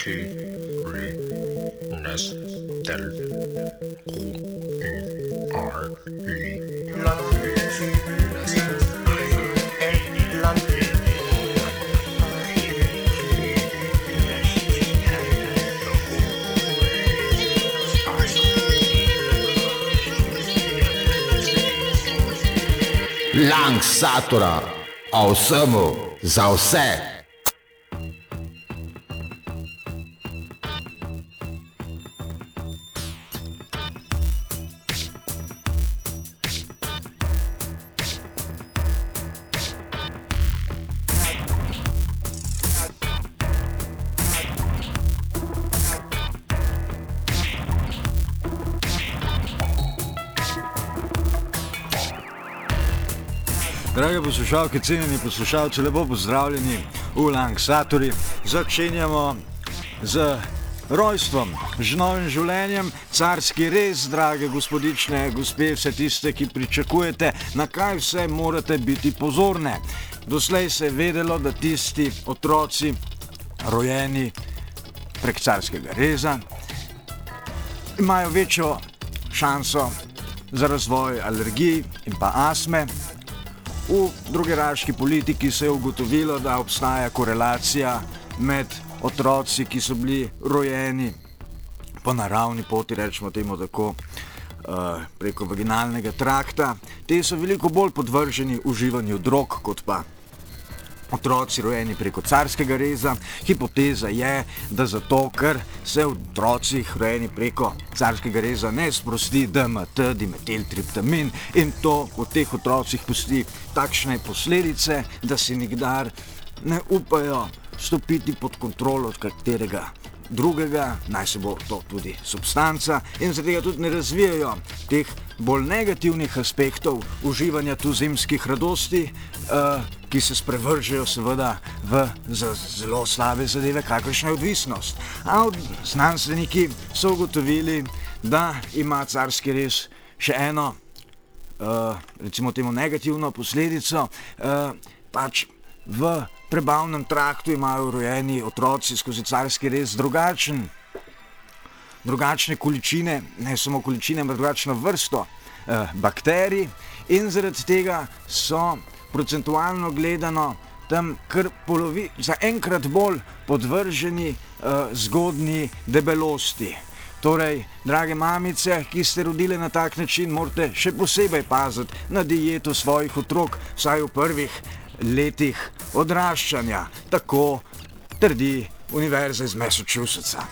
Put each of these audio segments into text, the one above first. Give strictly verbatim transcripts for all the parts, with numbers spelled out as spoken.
Kiri, Nestel, O, U, R, I, Langsatura, o vsemu, za vse. Drage poslušalke, cenjeni poslušalci, lepo pozdravljeni v Langsaturi. Začenjamo z rojstvom, z novim življenjem, carski rez, drage gospodične, gospe, vse tiste, ki pričakujete, na kaj vse morate biti pozorne. Doslej se je vedelo, da tisti otroci, rojeni prek carskega reza, imajo večjo šanso za razvoj alergij in pa astme. V drugeraški politiki se je ugotovilo, da obstaja korelacija med otroci, ki so bili rojeni po naravni poti, rečemo temu tako, preko vaginalnega trakta. Te so veliko bolj podvrženi uživanju drog, kot pa otroci rojeni preko carskega reza. Hipoteza je, da zato, ker se v otrocih rojeni preko carskega reza ne sprosti D M T, dimetiltriptamin, in to v teh otrocih pusti takšne posledice, da si nikdar ne upajo stopiti pod kontrolo od katerega drugega, naj se bo to tudi substanca, in zaradi tega tudi ne razvijajo teh bolj negativnih aspektov uživanja tuzemskih radosti, uh, ki se sprevržejo seveda v zelo slabe zadeve, kakršna je odvisnost. A znanstveniki so ugotovili, da ima carski rez še eno, uh, recimo temu negativno posledico, uh, pač v prebavnem traktu imajo rojeni otroci skozi carski rez drugačen, drugačne količine, ne samo količine, ampak drugačno vrsto eh, bakterij, in zaradi tega so procentualno gledano tam kar polovi, za enkrat bolj podvrženi eh, zgodnji debelosti. Torej, drage mamice, ki ste rodile na tak način, morate še posebej paziti na dieto svojih otrok, vsaj v prvih letih odraščanja, tako trdi Univerza iz Massachusettsa.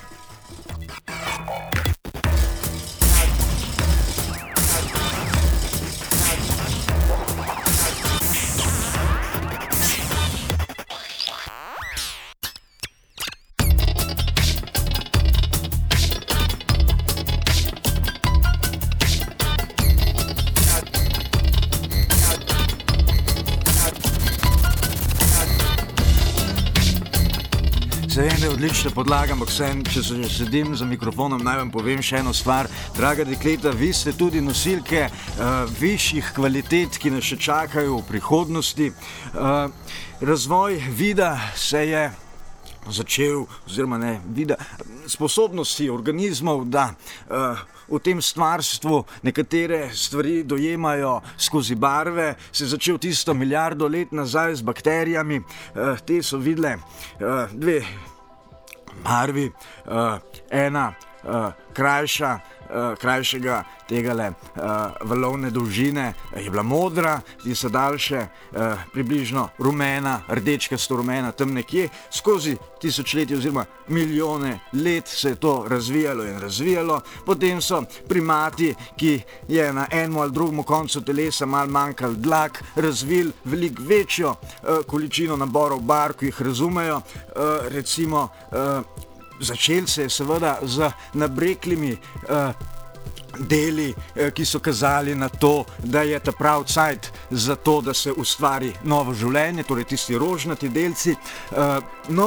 Se vem, da je odlična podlaga, ampak vsem, če se že sedim za mikrofonom, naj vam povem še eno stvar. Draga dekleta, vi ste tudi nosilke uh, višjih kvalitet, ki nas še čakajo v prihodnosti. Uh, razvoj vida se je začel, oziroma ne vida, sposobnosti organizmov, da uh, v tem stvarstvu nekatere stvari dojemajo skozi barve, se je začel tisto milijardo let nazaj z bakterijami. Uh, te so videle uh, dve barvi, uh, ena uh, krajša, uh, krajšega tegale uh, valovne dolžine je bila modra, ti so daljše, uh, približno rumena, rdečkasto rumena, tam nekje. Skozi tisočletje oziroma milijone let se je to razvijalo in razvijalo. Potem so primati, ki je na enem ali drugem koncu telesa malo manjkal dlak, razvili veliko večjo uh, količino naborov barv, ki jih razumejo. Uh, recimo, uh, začel se je seveda z nabreklimi uh, deli, ki so kazali na to, da je ta prav cajt za to, da se ustvari novo življenje, torej tisti rožnati delci. No,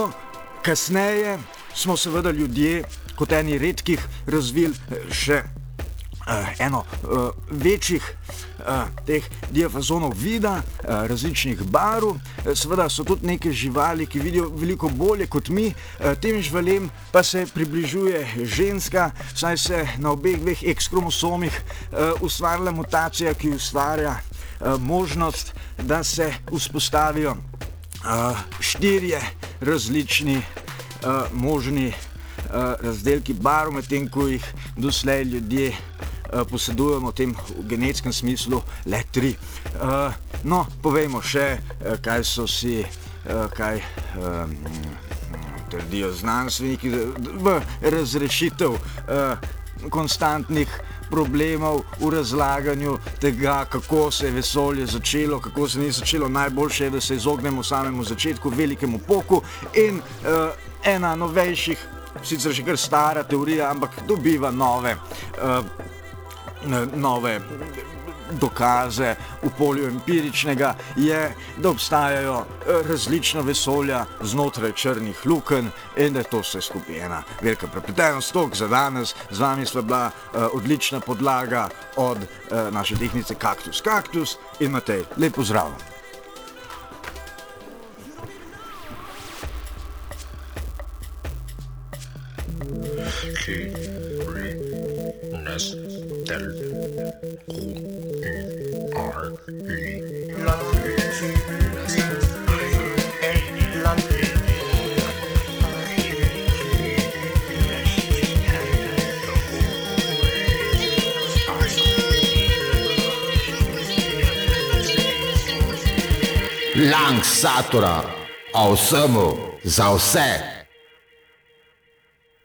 kasneje smo seveda ljudje kot eni redkih razvili še uh, eno uh, večjih uh, teh diapazonov vida, uh, različnih barv. Uh, seveda so tudi neke živali, ki vidijo veliko bolje kot mi, uh, tem živalem pa se približuje ženska, saj se na obeh dveh X kromosomih uh, ustvarila mutacija, ki ustvarja uh, možnost, da se vzpostavijo uh, štirje različni uh, možni uh, razdelki barv, medtem ko jih doslej ljudje uh, posedujemo v tem v genetskem smislu le tri. Uh, no, povejmo še, uh, kaj so si, uh, kaj um, trdijo znanstveniki v razrešitev uh, konstantnih problemov v razlaganju tega, kako se je vesolje začelo, kako se ni začelo. Najboljše je, da se izognemo samemu začetku, velikemu poku, in uh, ena novejših, sicer že kar stara teorija, ampak dobiva nove, uh, nove dokaze v polju empiričnega, je, da obstajajo različna vesolja znotraj črnih lukenj in da je to vse skupaj ena velika prepletenost. Toliko za danes. Z vami sva bila uh, odlična podlaga od uh, naše tehnice Kaktus Kaktus in Matej. Lep pozdrav! Lang Satura, o vsemu, za vse.